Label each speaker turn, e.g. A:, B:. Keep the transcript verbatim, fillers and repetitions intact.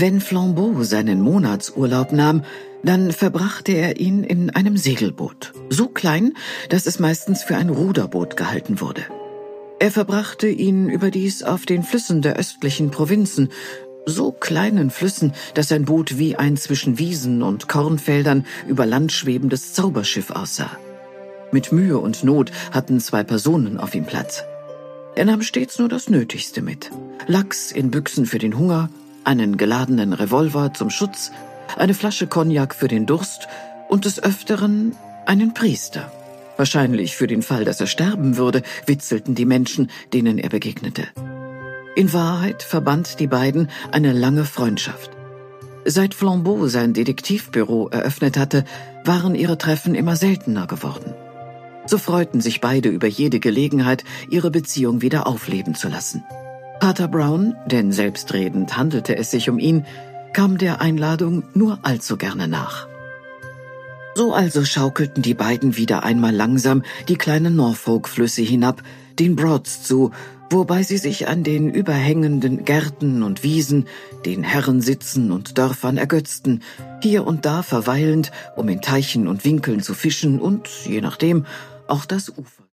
A: Wenn Flambeau seinen Monatsurlaub nahm, dann verbrachte er ihn in einem Segelboot. So klein, dass es meistens für ein Ruderboot gehalten wurde. Er verbrachte ihn überdies auf den Flüssen der östlichen Provinzen, so kleinen Flüssen, dass sein Boot wie ein zwischen Wiesen und Kornfeldern über Land schwebendes Zauberschiff aussah. Mit Mühe und Not hatten zwei Personen auf ihm Platz. Er nahm stets nur das Nötigste mit. Lachs in Büchsen für den Hunger, einen geladenen Revolver zum Schutz, eine Flasche Cognac für den Durst und des Öfteren einen Priester. Wahrscheinlich für den Fall, dass er sterben würde, witzelten die Menschen, denen er begegnete. In Wahrheit verband die beiden eine lange Freundschaft. Seit Flambeau sein Detektivbüro eröffnet hatte, waren ihre Treffen immer seltener geworden. So freuten sich beide über jede Gelegenheit, ihre Beziehung wieder aufleben zu lassen. Pater Brown, denn selbstredend handelte es sich um ihn, kam der Einladung nur allzu gerne nach. So also schaukelten die beiden wieder einmal langsam die kleinen Norfolk-Flüsse hinab, den Broads zu, wobei sie sich an den überhängenden Gärten und Wiesen, den Herrensitzen und Dörfern ergötzten, hier und da verweilend, um in Teichen und Winkeln zu fischen und, je nachdem, auch das Ufer